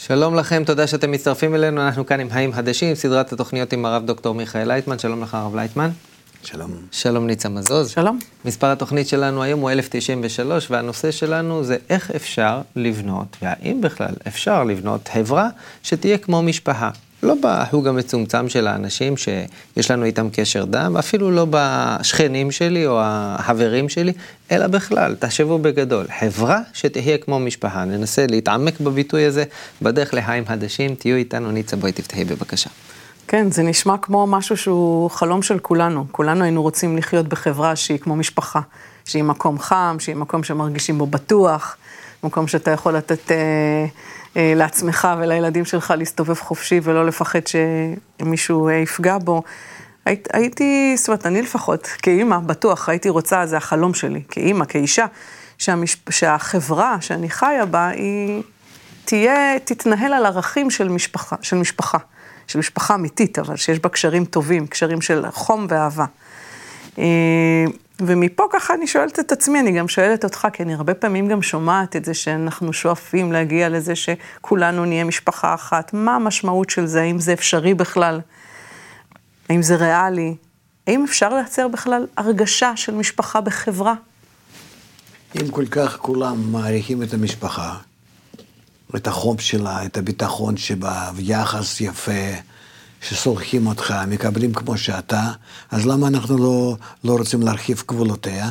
שלום לכם, תודה שאתם מצטרפים אלינו, אנחנו כאן עם חיים חדשים, סדרת התוכניות עם הרב דוקטור מיכאל לייטמן. שלום לך הרב לייטמן. שלום. שלום ניצה מזוז. שלום. מספר התוכנית שלנו היום הוא 1093, והנושא שלנו זה איך אפשר לבנות, והאם בכלל אפשר לבנות חברה שתהיה כמו משפחה. לא בחוג המצומצם של האנשים שיש לנו איתם קשר דם, אפילו לא בשכנים שלי או החברים שלי, אלא בכלל, תחשבו בגדול, חברה שתהיה כמו משפחה. ננסה להתעמק בביטוי הזה, בדרך לחיים חדשים, תהיו איתנו. ניצה, בואי תפתחי בבקשה. כן, זה נשמע כמו משהו שהוא חלום של כולנו. כולנו היינו רוצים לחיות בחברה שהיא כמו משפחה, שהיא מקום חם, שהיא מקום שמרגישים בו בטוח, מקום שאתה יכול לתת לעצמך ולילדים שלך להסתובב חופשי ולא לפחד שמישהו יפגע בו. זאת אומרת, אני לפחות, כאימא, בטוח, הייתי רוצה, זה החלום שלי, כאימא, כאישה, שהחברה שאני חיה בה, היא תתנהל על ערכים של משפחה אמיתית, אבל שיש בה קשרים טובים, קשרים של חום ואהבה. ומפה ככה אני שואלת את עצמי, אני גם שואלת אותך, כי אני הרבה פעמים גם שומעת את זה שאנחנו שואפים להגיע לזה שכולנו נהיה משפחה אחת. מה המשמעות של זה? האם זה אפשרי בכלל? האם זה ריאלי? האם אפשר לייצר בכלל הרגשה של משפחה בחברה? אם כל כך כולם מעריכים את המשפחה, את החום שלה, את הביטחון שבה, ויחס יפה, שסולחים אותך, מקבלים כמו שאתה, אז למה אנחנו לא רוצים להרחיב גבולותיה?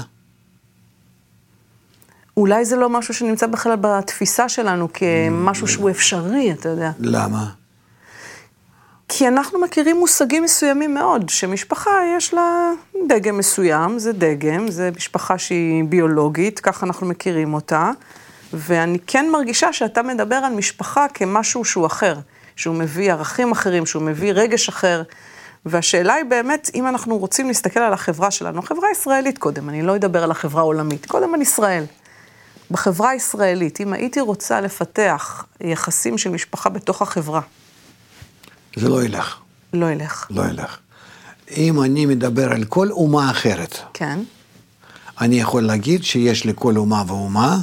אולי זה לא משהו שנמצא בכלל בתפיסה שלנו, כמשהו שהוא אפשרי, אתה יודע. למה? כי אנחנו מכירים מושגים מסוימים מאוד, שמשפחה יש לה דגם מסוים, זה דגם, זה משפחה שהיא ביולוגית, ככה אנחנו מכירים אותה, ואני כן מרגישה שאתה מדבר על משפחה כמשהו שהוא אחר, שהוא מביא ערכים אחרים, שהוא מביא רגש אחר, והשאלה היא באמת, אם אנחנו רוצים להסתכל על החברה שלנו, החברה הישראלית קודם, אני לא אדבר על החברה העולמית, קודם על ישראל. בחברה הישראלית, אם הייתי רוצה לפתח יחסים של משפחה בתוך החברה. זה לא ילך. לא ילך. לא ילך. אם אני מדבר על כל אומה אחרת, כן. אני יכול להגיד שיש לכל אומה ואומה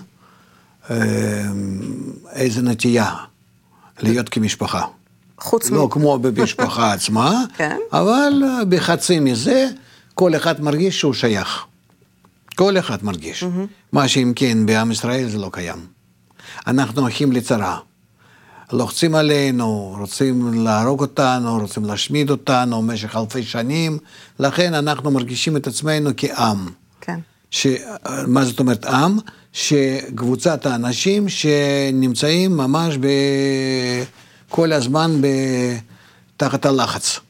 איזו נטייה להיות כמשפחה. לא כמו במשפחה עצמה, כן. אבל בחצי מזה כל אחד מרגיש שהוא שייך. כל אחד מרגיש. מה שאם כן בעם ישראל זה לא קיים. אנחנו הולכים לצרה. לוחצים עלינו, רוצים להרוג אותנו, רוצים להשמיד אותנו במשך אלפי שנים, לכן אנחנו מרגישים את עצמנו כעם. כן. מה זאת אומרת עם? שקבוצת האנשים שנמצאים ממש כל הזמן תחת הלחץ,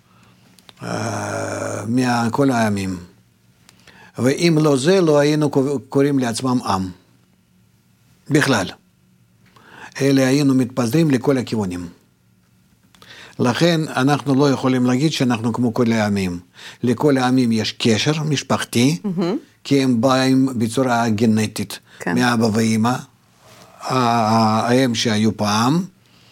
מכל העמים. ואם לא זה, לא היינו קוראים לעצמם עם. בכלל. אלה היינו מתפזרים לכל הכיוונים. לכן אנחנו לא יכולים להגיד שאנחנו כמו כל העמים. לכל העמים יש קשר משפחתי, כי הם באים בצורה גנטית, כן. מאבא ואמא, הם שהיו פעם,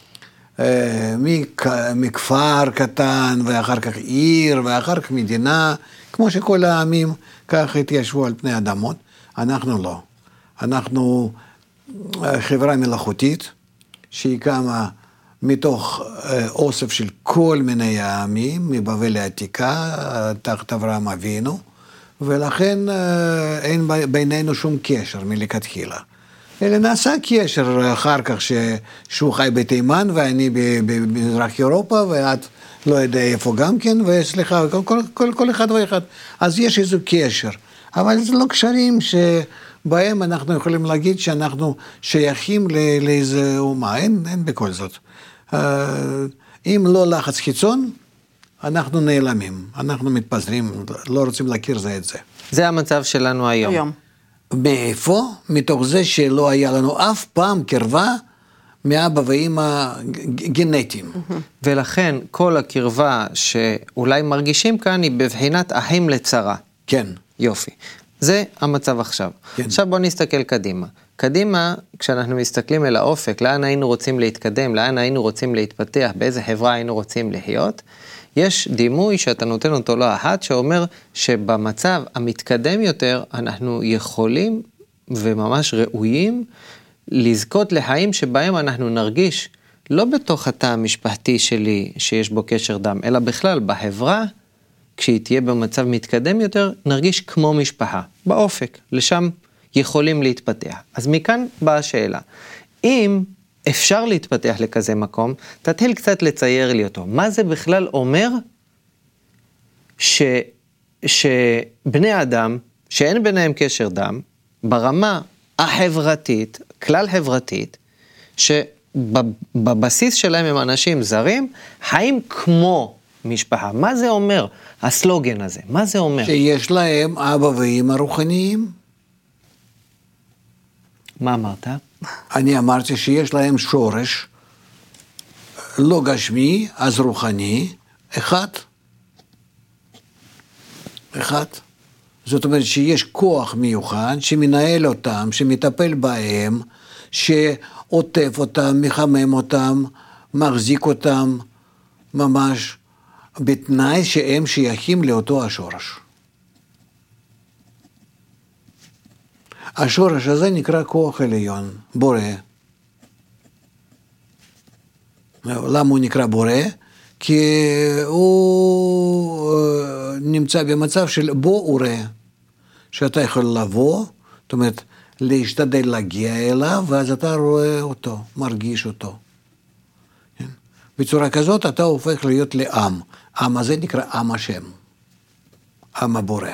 מכפר קטן, ואחר כך עיר, ואחר כך מדינה, כמו שכל העמים כך התיישבו על פני אדמות. אנחנו לא. אנחנו חברה מלאכותית, שהיא קמה מתוך אוסף של כל מיני העמים, מבבל העתיקה, תחת אברהם אבינו, ולכן אין בינינו שום קשר מלכתחילה. אלא נעשה קשר אחר כך שהוא חי בתימן, ואני במזרח אירופה, ואת לא יודע איפה גם כן, וסליחה, כל אחד ואחד. אז יש איזה קשר, אבל זה לא קשרים בהם אנחנו יכולים להגיד שאנחנו שייכים לאיזה אומה, אין בכל זאת. אם לא לחץ חיצון, אנחנו נעלמים, אנחנו מתפזרים, לא רוצים להכיר זה את זה. זה המצב שלנו היום. מאיפה? מתוך זה שלא היה לנו אף פעם קרבה מאבא ואמא גנטיים. ולכן כל הקרבה שאולי מרגישים כאן היא בבחינת אחים לצרה. כן. יופי. זה המצב עכשיו. כן. עכשיו בוא נסתכל קדימה. קדימה, כשאנחנו מסתכלים אל האופק, לאן היינו רוצים להתקדם, לאן היינו רוצים להתפתח, באיזה חברה היינו רוצים לחיות, יש דימוי שאתה נותן אותו לא אחת, שאומר שבמצב המתקדם יותר, אנחנו יכולים וממש ראויים לזכות לחיים שבהם אנחנו נרגיש לא בתוך התא המשפחתי שלי שיש בו קשר דם, אלא בכלל בחברה, כשהיא תהיה במצב מתקדם יותר, נרגיש כמו משפחה, באופק, לשם יכולים להתפתח. אז מכאן באה השאלה, אם אפשר להתפתח לכזה מקום, תתחיל קצת לצייר לי אותו. מה זה בכלל אומר שבני אדם, שאין ביניהם קשר דם, ברמה החברתית, כלל חברתית, שבבסיס שלהם הם אנשים זרים, חיים כמו משפחה. מה זה אומר, הסלוגן הזה? מה זה אומר? שיש להם אבא ואמא רוחניים. מה אמרת? אני אמרתי שיש להם שורש, לא גשמי, אז רוחני, אחד. זאת אומרת שיש כוח מיוחד שמנהל אותם, שמטפל בהם, שעוטף אותם, מחמם אותם, מחזיק אותם, ממש בתנאי שהם שייכים לאותו השורש. השורש הזה נקרא כוח עליון, בורא. למה הוא נקרא בורא? כי הוא נמצא במצב של בוא וראה, שאתה יכול לבוא, זאת אומרת, להשתדל להגיע אליו, ואז אתה רואה אותו, מרגיש אותו. בצורה כזאת אתה הופך להיות לעם. העם הזה נקרא עם השם, עם הבורא.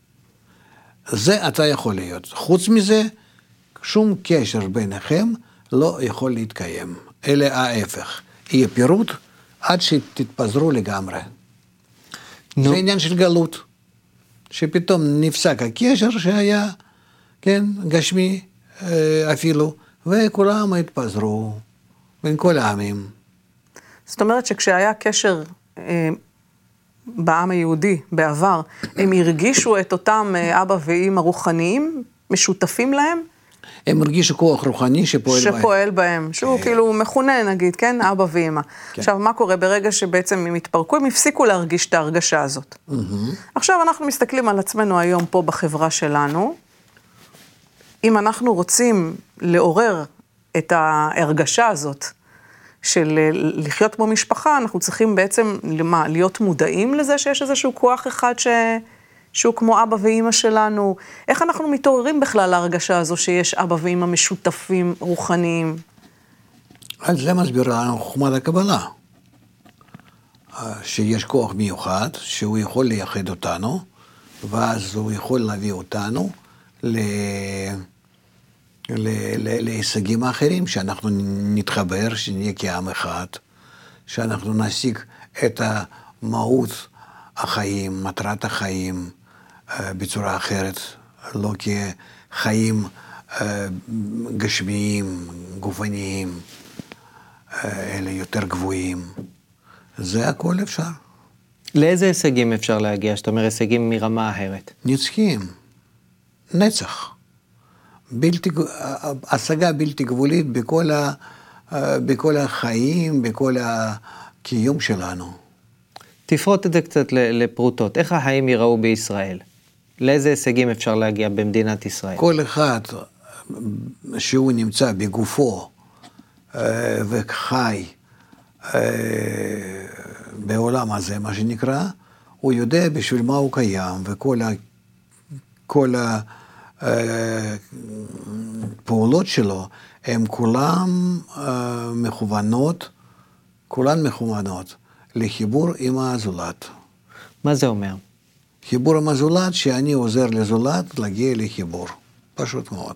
זה אתה יכול להיות. חוץ מזה, שום קשר ביניכם לא יכול להתקיים. אלא ההפך. יהיה פירוט עד שתתפזרו לגמרי. זה עניין של גלות. שפתאום נפסק הקשר שהיה, כן, גשמי אפילו, וכולם התפזרו בין כל העמים. זאת אומרת שכשהיה קשר בעם היהודי בעבר, הם הרגישו את אותם אבא ואמא רוחניים, משותפים להם? הם הרגישו כוח רוחני שפועל בהם, שהוא כאילו מכונה נגיד, כן? אבא ואמא. עכשיו, מה קורה ברגע שבעצם הם התפרקו, הם הפסיקו להרגיש את ההרגשה הזאת. עכשיו אנחנו מסתכלים על עצמנו היום פה בחברה שלנו, אם אנחנו רוצים לעורר את ההרגשה הזאת, של לחיות כמו משפחה, אנחנו צריכים בעצם להיות מודעים לזה שיש איזשהו כוח אחד שהוא כמו אבא ואמא שלנו. איך אנחנו מתעוררים בכלל להרגשה הזו שיש אבא ואמא משותפים רוחניים? אז זה מסביר לנו חוכמת הקבלה. שיש כוח מיוחד, שהוא יכול לייחד אותנו, ואז הוא יכול להביא אותנו להישגים האחרים, שאנחנו נתחבר, שנהיה כעם אחד, שאנחנו נשיג את המהות החיים, מטרת החיים, בצורה אחרת, לא כחיים גשמיים, גופניים, אלא יותר גבוהים. זה הכל אפשר. לאיזה הישגים אפשר להגיע? זאת אומרת, הישגים מרמה אחרת. נצחיים, נצח. השגה בלתי גבולית בכל החיים, בכל הקיום שלנו. תפרוט את זה קצת לפרוטות. איך החיים ייראו בישראל? לאיזה הישגים אפשר להגיע במדינת ישראל? כל אחד שהוא נמצא בגופו וחי בעולם הזה, מה שנקרא, הוא יודע בשביל מה הוא קיים, וכל הפעולות שלו הן כולן מכוונות לחיבור עם הזולת. מה זה אומר? חיבור עם הזולת, שאני עוזר לזולת להגיע לחיבור. פשוט מאוד.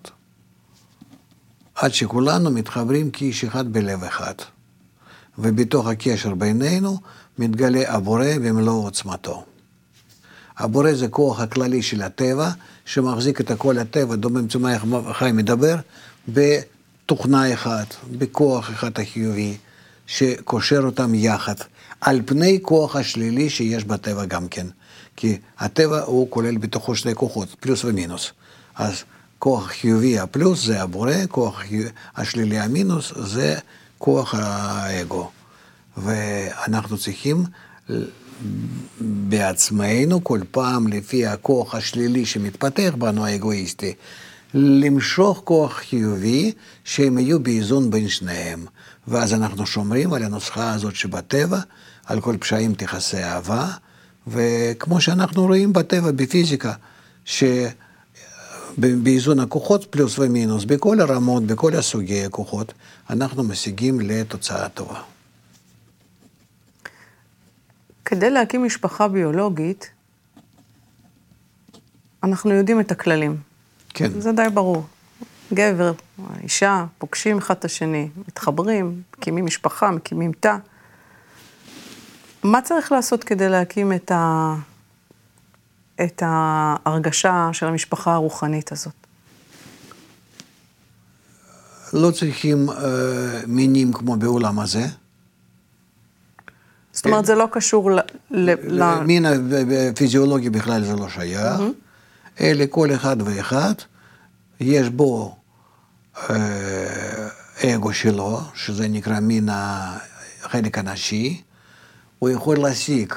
עד שכולנו מתחברים כאיש אחד בלב אחד. ובתוך הקשר בינינו מתגלה הבורא במלוא עוצמתו. הבורא זה כוח הכללי של הטבע, שמחזיק את כל הטבע, דומם צומח חי מדבר, בתוכנה אחת, בכוח אחד החיובי, שקושר אותם יחד, על פני כוח השלילי שיש בטבע גם כן. כי הטבע הוא כולל בתוכו שני כוחות, פלוס ומינוס. אז כוח חיובי הפלוס זה הבורא, כוח השלילי המינוס זה כוח האגו. ואנחנו צריכים בעצמנו כל פעם לפי הכוח השלילי שמתפתח בנו האגואיסטי, למשוך כוח חיובי, שהם יהיו באיזון בין שניהם. ואז אנחנו שומרים על הנוסחה הזאת שבטבע, על כל פשעים תכסה אהבה, וכמו שאנחנו רואים בטבע, בפיזיקה, שבאיזון הכוחות פלוס ומינוס, בכל הרמות, בכל הסוגי הכוחות, אנחנו משיגים לתוצאה טובה. כדי להקים משפחה ביולוגית, אנחנו יודעים את הכללים. כן. זה די ברור. גבר, אישה, פוגשים אחד את השני, מתחברים, מקימים משפחה, מקימים תא. מה צריך לעשות כדי להקים את ההרגשה של המשפחה הרוחנית הזאת? לא צריכים מינים כמו בעולם הזה. זאת אומרת, זה לא קשור מין הפיזיולוגי בכלל זה לא שייך. אלא כל אחד ואחד, יש בו אגו שלו, שזה נקרא מין החלק הנשי, הוא יכול להשיג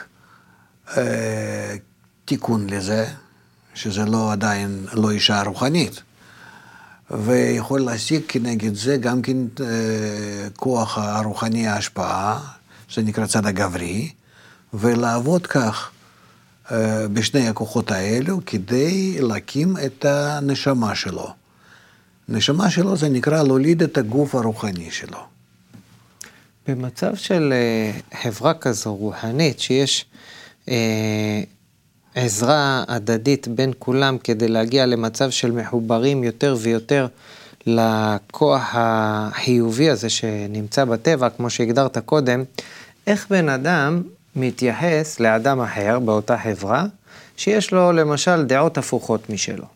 תיקון לזה, שזה לא עדיין לא אישה רוחנית, ויכול להשיג כנגד זה גם כן כוח הרוחני ההשפעה, שזה נקרא צד הגברי, ולעבוד כך בשני הכוחות האלו, כדי להקים את הנשמה שלו. נשמה שלו זה נקרא להוליד את הגוף הרוחני שלו. במצב של חברה כזו רוחנית, שיש עזרה הדדית בין כולם, כדי להגיע למצב של מחוברים יותר ויותר לכוח החיובי הזה שנמצא בטבע, כמו שהגדרת קודם, איך בן אדם מתייחס לאדם אחר באותה חברה, שיש לו למשל דעות הפוכות משלו?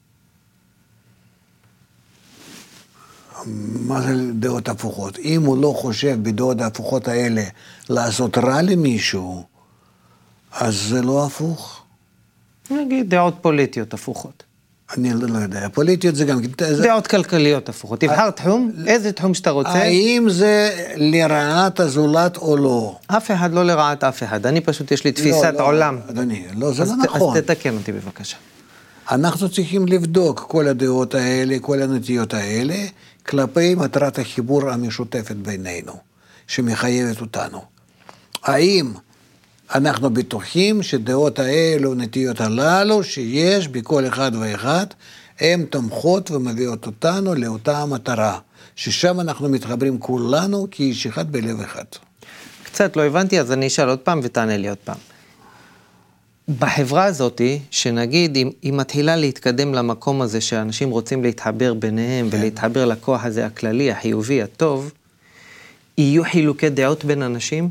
מה זה דעות הפוכות? אם הוא לא חושב בדעות ההפוכות האלה לעשות רע למישהו, אז זה לא הפוך. נגיד דעות פוליטיות הפוכות. אני לא יודע, פוליטיות זה גם... דעות כלכליות הפוכות. תבחר תחום, איזה תחום שאתה רוצה. האם זה לרעת הזולת או לא? אף אחד לא לרעת אף אחד. אני פשוט, יש לי תפיסת עולם. אדוני, לא, זה לא נכון. אז תתקן אותי בבקשה. אנחנו צריכים לבדוק כל הדעות האלה, כל הנטיות האלה, כלפי מטרת החיבור המשותפת בינינו, שמחייבת אותנו. האם אנחנו בטוחים שדעות האלו, נטיות הללו, שיש בכל אחד ואחד, הן תומכות ומביאות אותנו לאותה המטרה, ששם אנחנו מתחברים כולנו כאיש אחד בלב אחד. קצת לא הבנתי, אז אני אשאל עוד פעם ותענה לי עוד פעם. בחברה הזאת, שנגיד, היא מתחילה להתקדם למקום הזה, שאנשים רוצים להתחבר ביניהם, כן. ולהתחבר לכוח הזה הכללי, החיובי, הטוב, יהיו חילוקי דעות בין אנשים?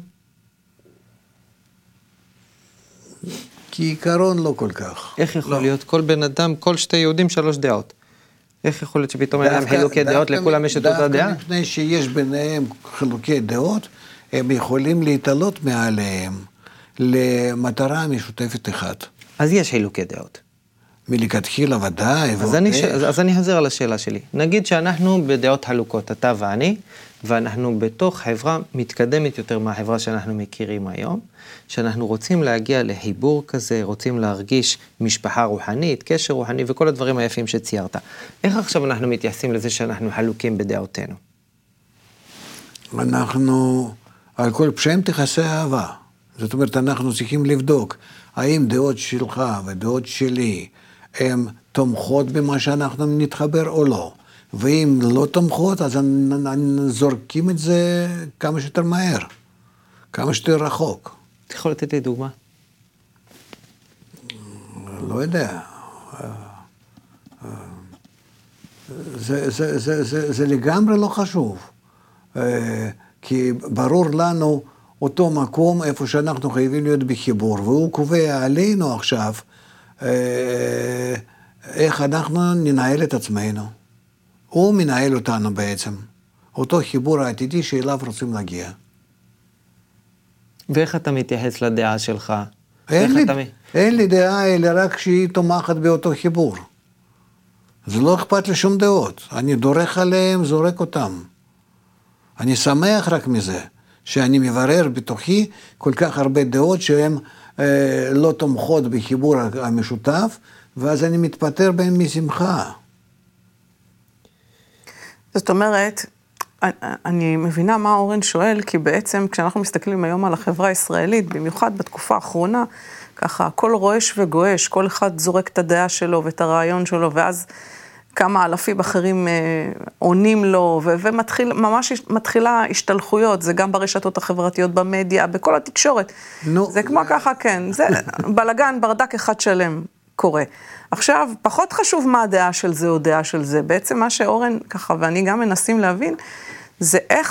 כעיקרון לא כל כך. איך יכול להיות כל בן אדם, כל שתי יהודים, 3 דעות? איך יכול להיות שפתאום אין להם חילוקי דעות, לכולם יש את אותה דעה? דווקא מפני שיש ביניהם חילוקי דעות, הם יכולים להתעלות מעליהם למטרה משותפת אחת. אז יש חילוקי דעות. מלכתחילה ודאי. אז אני חוזר על השאלה שלי. נגיד שאנחנו בדעות חלוקות, אתה ואני, ואנחנו בתוך חברה מתקדמת יותר מהחברה שאנחנו מכירים היום, שאנחנו רוצים להגיע לחיבור כזה, רוצים להרגיש משפחה רוחנית, קשר רוחני וכל הדברים היפים שציירת. איך עכשיו אנחנו מתייחסים לזה שאנחנו חלוקים בדעותינו? אנחנו, על כל פשעים תכסה אהבה. זאת אומרת, אנחנו צריכים לבדוק, האם דעות שלך ודעות שלי, הן תומכות במה שאנחנו נתחבר או לא. ואם לא תומכות, אז זורקים את זה כמה שיותר מהר, כמה שיותר רחוק. אתה יכול לתת לי דוגמה? לא יודע. זה לגמרי לא חשוב. כי ברור לנו אותו מקום איפה שאנחנו חייבים להיות בחיבור, והוא קובע עלינו עכשיו איך אנחנו ננהל את עצמנו. הוא מנהל אותנו בעצם, אותו חיבור העתידי שאליו רוצים להגיע. ואיך אתה מתייחס לדעה שלך? אין לי דעה, אלא רק שהיא תומכת באותו חיבור. זה לא אכפת לי שום דעות, אני דורך עליהם, זורק אותם. אני שמח רק מזה, שאני מברר בתוכי כל כך הרבה דעות שהן לא תומכות בחיבור המשותף, ואז אני מתפטר בהם משמחה. זאת אומרת, אני מבינה מה אורן שואל, כי בעצם כשאנחנו מסתכלים היום על החברה הישראלית, במיוחד בתקופה האחרונה, ככה הכל רועש וגועש, כל אחד זורק את הדעה שלו ואת הרעיון שלו, ואז כמה אלפים אחרים עונים לו, וממש מתחילה השתלחויות, זה גם ברשתות החברתיות, במדיה, בכל התקשורת. זה כמו ככה, כן, זה בלגן, ברדק אחד שלם קורה. עכשיו, פחות חשוב מה הדעה של זה או דעה של זה, בעצם מה שאורן ככה, ואני גם מנסים להבין, זה איך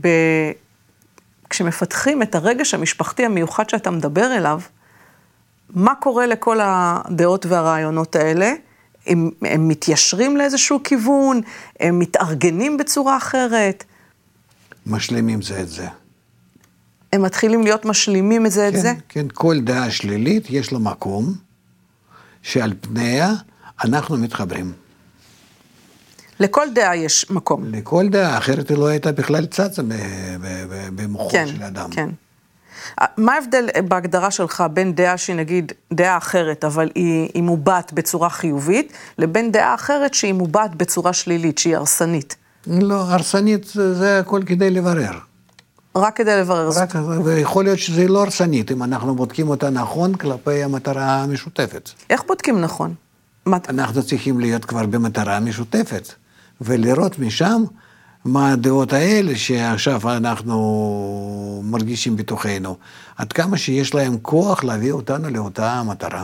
כשמפתחים את הרגש המשפחתי המיוחד שאתה מדבר אליו, מה קורה לכל הדעות והרעיונות האלה? הם מתיישרים לאיזשהו כיוון, הם מתארגנים בצורה אחרת. משלימים זה את זה. הם מתחילים להיות משלימים את זה את זה? כן, כל דעה שלילית יש לה מקום, שעל פניה אנחנו מתחברים. לכל דעה יש מקום. לכל דעה, אחרת היא לא הייתה בכלל צצה במוחו של אדם. כן. מה ההבדל בהגדרה שלך בין דעה שהיא נגיד דעה אחרת, אבל היא מובעת בצורה חיובית, לבין דעה אחרת שהיא מובעת בצורה שלילית, שהיא הרסנית? לא, הרסנית זה הכל כדי לברר. רק כדי לברר. ויכול להיות שזה לא הרסנית, אם אנחנו בודקים אותה נכון כלפי המטרה המשותפת. איך בודקים נכון? אנחנו צריכים להיות כבר במטרה משותפת, ולראות משם מה הדעות האלה שעכשיו אנחנו מרגישים בתוכנו, עד כמה שיש להם כוח להביא אותנו לאותה המטרה.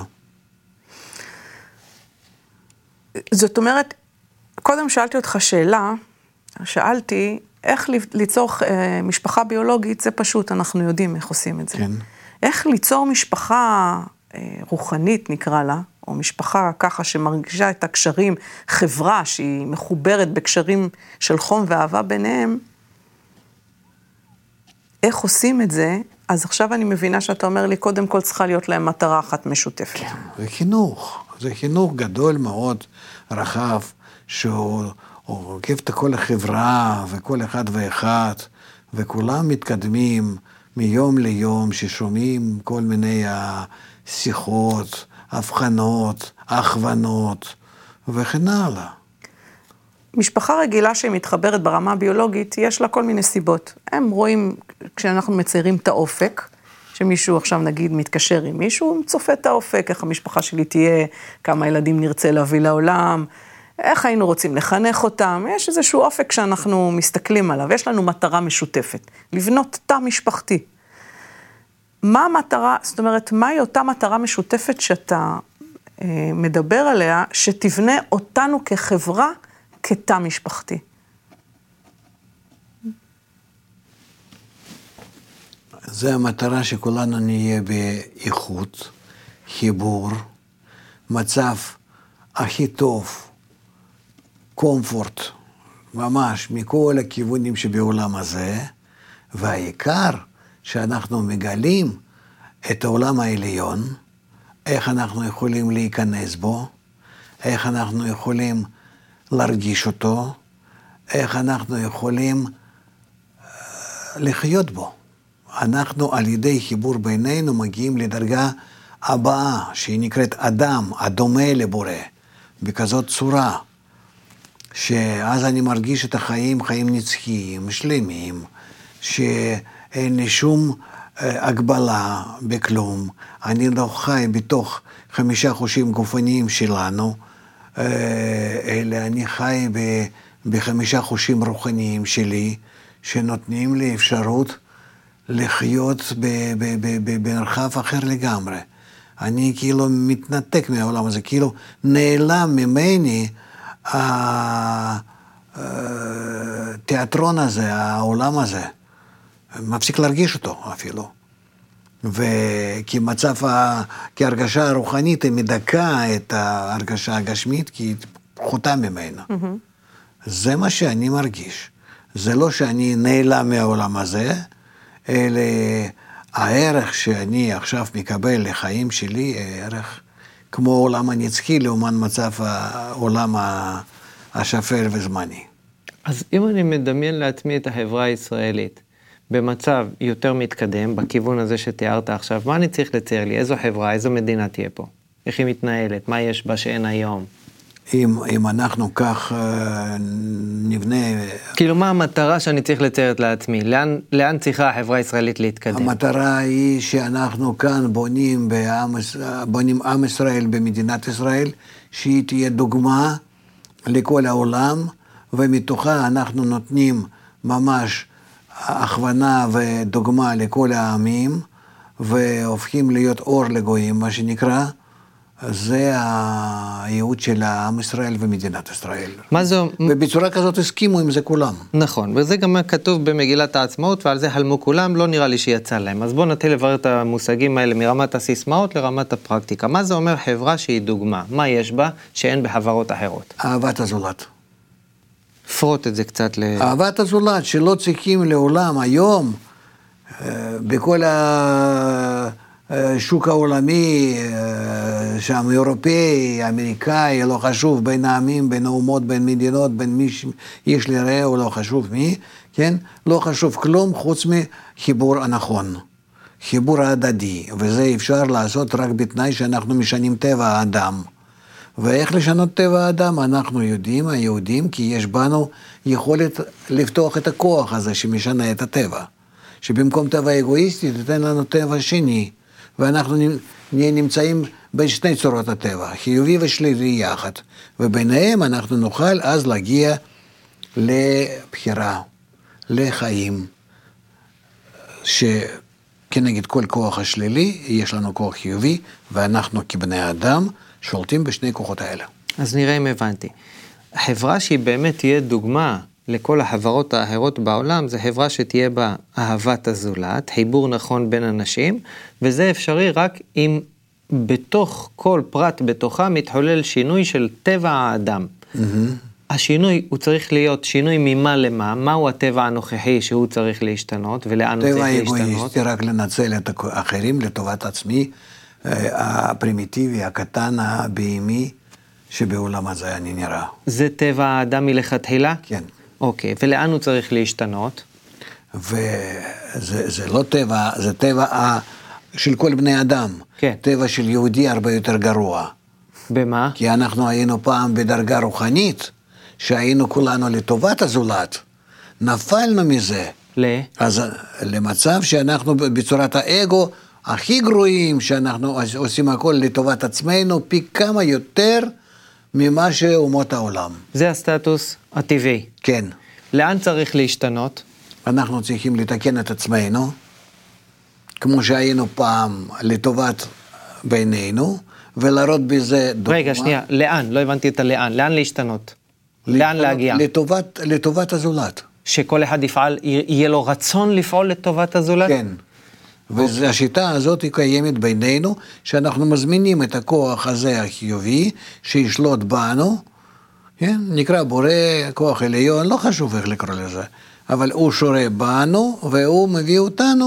זאת אומרת, קודם שאלתי אותך שאלתי, איך ליצור משפחה ביולוגית, זה פשוט, אנחנו יודעים איך עושים את זה. כן. איך ליצור משפחה רוחנית נקרא לה, או משפחה ככה שמרגישה את הקשרים, חברה שהיא מחוברת בקשרים של חום ואהבה ביניהם, איך עושים את זה? אז עכשיו אני מבינה שאתה אומר לי, קודם כל צריכה להיות להם מטרה אחת משותפת. כן, וחינוך, זה חינוך גדול מאוד, רחב, שהוא עוקב את כל החברה, וכל אחד ואחד, וכולם מתקדמים מיום ליום, ששומעים כל מיני שיחות, הבחנות, הכוונות, וכן הלאה. משפחה רגילה שהיא מתחברת ברמה הביולוגית, יש לה כל מיני סיבות. הם רואים, כשאנחנו מציירים את האופק, שמישהו עכשיו נגיד מתקשר עם מישהו, הוא צופה את האופק, איך המשפחה שלי תהיה, כמה ילדים נרצה להביא לעולם, איך היינו רוצים לחנך אותם, יש איזשהו אופק שאנחנו מסתכלים עליו, יש לנו מטרה משותפת, לבנות תא משפחתי. מה המטרה, זאת אומרת, מהי אותה מטרה משותפת שאתה מדבר עליה, שתבנה אותנו כחברה, כתא משפחתי? זה המטרה שכולנו נהיה באיכות, חיבור, מצב הכי טוב, קומפורט, ממש מכל הכיוונים שבעולם הזה, והעיקר שאנחנו מגלים את העולם העליון, איך אנחנו יכולים להיכנס בו, איך אנחנו יכולים להרגיש אותו, איך אנחנו יכולים לחיות בו. אנחנו על ידי חיבור בינינו מגיעים לדרגה הבאה, שהיא נקראת אדם, הדומה לבורא, בכזאת צורה, שאז אני מרגיש את החיים, חיים נצחיים, שלמים, שאין לי שום הגבלה בכלום, אני לא חי בתוך 5 חושים גופניים שלנו, אלא אני חי ב5 חושים רוחניים שלי, שנותנים לי אפשרות לחיות במרחב אחר לגמרי. אני כאילו מתנתק מהעולם הזה, כאילו נעלם ממני התיאטרון הזה, העולם הזה. מפסיק להרגיש אותו אפילו. כי הרגשה הרוחנית היא מדכאה את ההרגשה הגשמית, כי היא פחותה ממנה. זה מה שאני מרגיש. זה לא שאני נעלם מהעולם הזה, אלא הערך שאני עכשיו מקבל לחיים שלי, ערך כמו העולם הנצחי, לעומת מצב העולם השפל וזמני. אז אם אני מדמיין לעצמי את החברה הישראלית, במצב יותר מתקדם, בכיוון הזה שתיארת עכשיו, מה אני צריך לצייר לי? איזו חברה, איזו מדינה תהיה פה? איך היא מתנהלת? מה יש בה שאין היום? אם אנחנו כך נבנה... כאילו, מה המטרה שאני צריך לציירת לעצמי? לאן צריכה החברה הישראלית להתקדם? המטרה היא שאנחנו כאן בונים עם ישראל במדינת ישראל, שהיא תהיה דוגמה לכל העולם, ומתוכה אנחנו נותנים ממש הכוונה ודוגמה לכל העמים, והופכים להיות אור לגויים, מה שנקרא. זה הייעוד של עם ישראל ומדינת ישראל. מה זה... ובצורה כזאת הסכימו עם זה כולם. נכון, וזה גם כתוב במגילת העצמאות, ועל זה חלמו כולם, לא נראה לי שיצא להם. אז בואו נתחיל לברר את המושגים האלה מרמת הסיסמאות לרמת הפרקטיקה. מה זה אומר חברה שהיא דוגמה? מה יש בה שאין בחברות אחרות? אהבת הזולת. פרוט את זה קצת אהבת הזולת, שלא צריכים לעולם היום, בכל השוק העולמי, שם אירופאי, אמריקאי, לא חשוב, בין העמים, בין האומות, בין מדינות, בין מי שיש לרעהו, לא חשוב מי, כן? לא חשוב כלום חוץ מחיבור הנכון, חיבור ההדדי, וזה אפשר לעשות רק בתנאי שאנחנו משנים טבע האדם. ואיך לשנות טבע האדם? אנחנו יודעים, היהודים, כי יש בנו יכולת לפתוח את הכוח הזה שמשנה את הטבע. שבמקום טבע אגואיסטי, תתן לנו טבע שני, ואנחנו נמצאים בין שני צורות הטבע, חיובי ושלילי יחד, וביניהם אנחנו נוכל אז להגיע לבחירה, לחיים, שכנגד כל כוח השלילי, יש לנו כוח חיובי, ואנחנו כבני אדם שולטים בשני כוחות האלה. אז נראה אם הבנתי. החברה שהיא באמת תהיה דוגמה לכל החברות האחרות בעולם, זה חברה שתהיה בה אהבת הזולת, חיבור נכון בין אנשים, וזה אפשרי רק אם בתוך כל פרט בתוכה מתחולל שינוי של טבע האדם. השינוי הוא צריך להיות שינוי ממה למה, מהו הטבע הנוכחי שהוא צריך להשתנות, ולאן הוא צריך להשתנות. טבע אגואיסטי רק לנצל את האחרים לטובת עצמי, הפרימיטיבי, הקטן, הבהמי, שבעולם הזה אני נראה. זה טבע האדם מלכתחילה? כן. אוקיי, ולאן הוא צריך להשתנות? וזה לא טבע, זה טבע של כל בני אדם. כן. טבע של יהודי הרבה יותר גרוע. במה? כי אנחנו היינו פעם בדרגה רוחנית, שהיינו כולנו לטובת הזולת. נפלנו מזה. אז למצב שאנחנו בצורת האגו הכי גרועים, שאנחנו עושים הכל לטובת עצמנו, פי כמה יותר ממה שאומות העולם. זה הסטטוס הטבעי. כן. לאן צריך להשתנות? אנחנו צריכים לתקן את עצמנו, כמו שהיינו פעם לטובת בינינו, ולראות בזה דוגמה. רגע, שנייה, לאן? לא הבנתי את הלאן. לאן להשתנות? לאן להגיע? לטובת הזולת. שכל אחד יפעל, יהיה לו רצון לפעול לטובת הזולת? כן. והשיטה הזאת היא קיימת בינינו, שאנחנו מזמינים את הכוח הזה החיובי, שישלוט בנו, כן? נקרא בורא, כוח עליון, לא חשוב איך לקרוא לזה, אבל הוא שורה בנו, והוא מביא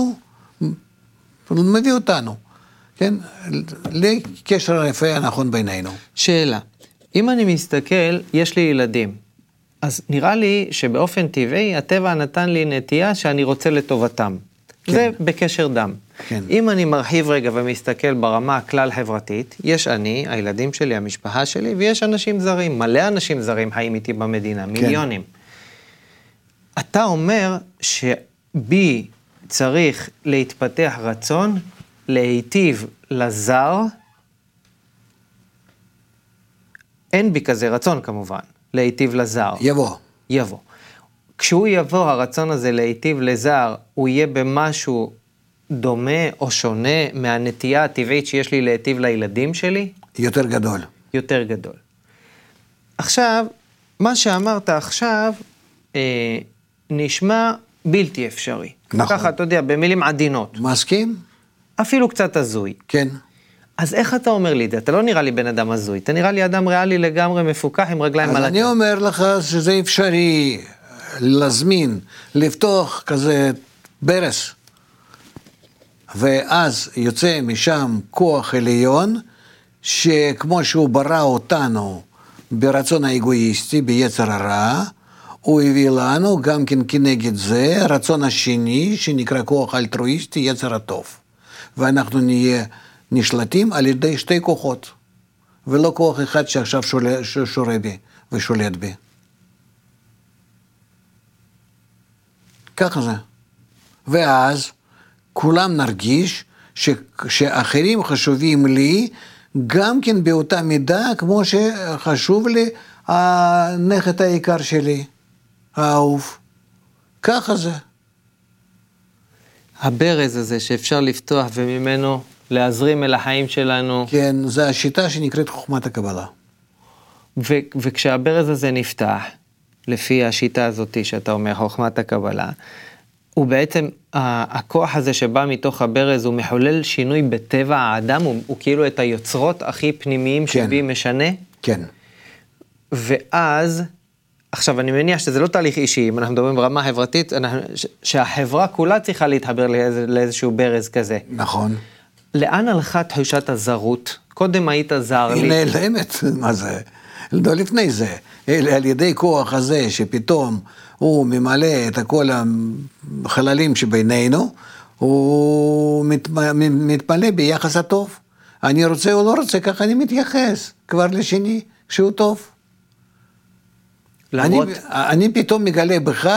אותנו, כן? לקשר היפה הנכון בינינו. שאלה, אם אני מסתכל, יש לי ילדים, אז נראה לי שבאופן טבעי, הטבע נתן לי נטייה שאני רוצה לטובתם. כן. זה בקשר דם. כן. אם אני מרחיב רגע ומסתכל ברמה הכלל חברתית, יש אני, הילדים שלי, המשפחה שלי, ויש אנשים זרים, מלא אנשים זרים חיים איתי במדינה, מיליונים. כן. אתה אומר שבי צריך להתפתח רצון, להיטיב לזר, אין בי כזה רצון כמובן, להיטיב לזר. יבוא. כשהוא יבוא, הרצון הזה להיטיב לזר, הוא יהיה במשהו דומה או שונה מהנטייה הטבעית שיש לי להיטיב לילדים שלי? יותר גדול. יותר גדול. עכשיו, מה שאמרת עכשיו, נשמע בלתי אפשרי. נכון. ככה, אתה יודע, במילים עדינות. מסכים? אפילו קצת הזוי. כן. אז איך אתה אומר לי את זה? אתה לא נראה לי בן אדם הזוי, אתה נראה לי אדם ריאלי לגמרי מפוקח עם רגליים על אז אני אומר לך שזה אפשרי להזמין, לפתוח כזה ברס, ואז יוצא משם כוח עליון, שכמו שהוא ברא אותנו ברצון האגואיסטי, ביצר הרע, הוא הביא לנו גם כן כנגד זה רצון השני, שנקרא כוח אלטרואיסטי, יצר הטוב. ואנחנו נהיה נשלטים על ידי שתי כוחות. ולא כוח אחד שעכשיו שורה בי ושולט בי. ככה זה. ואז כולם נרגיש שאחרים חשובים לי, גם כן באותה מידה כמו שחשוב לי הנכד העיקר שלי, האהוב. ככה זה. הברז הזה שאפשר לפתוח וממנו להזרים אל החיים שלנו. כן, זו השיטה שנקראת חוכמת הקבלה. וכשהברז הזה נפתח, לפי השיטה הזאת שאתה אומר, חוכמת הקבלה, הוא בעצם, הכוח הזה שבא מתוך הברז, הוא מחולל שינוי בטבע האדם, הוא כאילו את היוצרות הכי פנימיים שבי משנה. כן. ואז, עכשיו אני מניח שזה לא תהליך אישי, אם אנחנו מדברים ברמה חברתית, שהחברה כולה צריכה להתחבר לאיזשהו ברז כזה. נכון. לאן הלכה תחושת הזרות? קודם היית זר לי. היא נעלמת, מה זה? לא לפני זה. על ידי כוח הזה שפתאום הוא ממלא את כל החללים שבינינו, הוא מתמלא ביחס הטוב. אני רוצה או לא רוצה, ככה אני מתייחס כבר לשני, כשהוא טוב. אני פתאום מגלה בך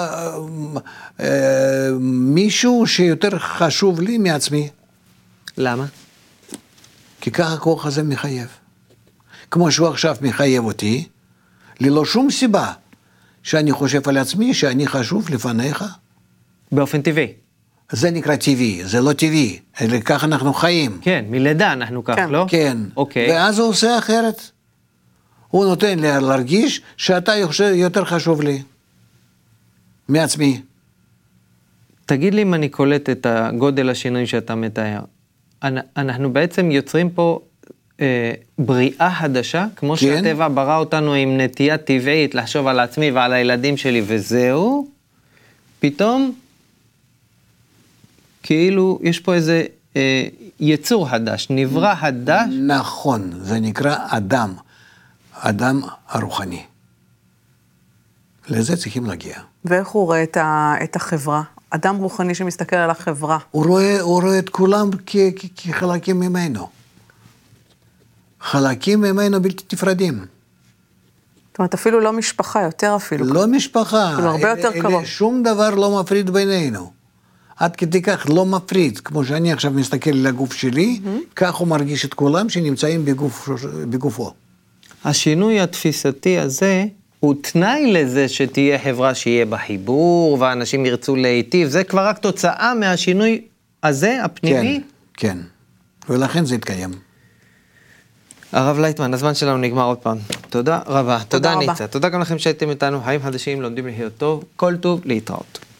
מישהו שיותר חשוב לי מעצמי. למה? כי ככה הכוח הזה מחייב. כמו שהוא עכשיו מחייב אותי, ללא שום סיבה שאני חושב על עצמי שאני חשוב לפניך. באופן טבעי. זה נקרא טבעי, זה לא טבעי, אלא כך אנחנו חיים. כן, מלידה אנחנו כך, כן. לא? כן. אוקיי. ואז הוא עושה אחרת. הוא נותן לי להרגיש שאתה יותר חשוב לי מעצמי. תגיד לי אם אני קולט את הגודל השינוי שאתה מתאר. אנחנו בעצם יוצרים פה בריאה חדשה, כמו כן. שהטבע ברא אותנו עם נטייה טבעית לחשוב על עצמי ועל הילדים שלי וזהו, פתאום כאילו יש פה איזה יצור חדש, נברא חדש. נכון, זה נקרא אדם הרוחני. לזה צריכים להגיע. ואיך הוא רואה את החברה? אדם רוחני שמסתכל על החברה. הוא רואה את כולם כחלקים ממנו. חלקים ממנו בלתי נפרדים. זאת אומרת, אפילו לא משפחה, יותר אפילו. לא משפחה. אפילו הרבה יותר קרוב. שום דבר לא מפריד בינינו. עד כדי כך לא מפריד. כמו שאני עכשיו מסתכל על הגוף שלי, כך הוא מרגיש את כולם שנמצאים בגופו. השינוי התפיסתי הזה הוא תנאי לזה שתהיה חברה שיהיה בחיבור, ואנשים ירצו להיטיב. זה כבר רק תוצאה מהשינוי הזה, הפנימי. כן, כן. ולכן זה יתקיים. הרב לייטמן, הזמן שלנו נגמר עוד פעם. תודה רבה. תודה רבה. ניצה. תודה גם לכם שהייתם איתנו. חיים חדשים, לומדים לחיות טוב. כל טוב, להתראות.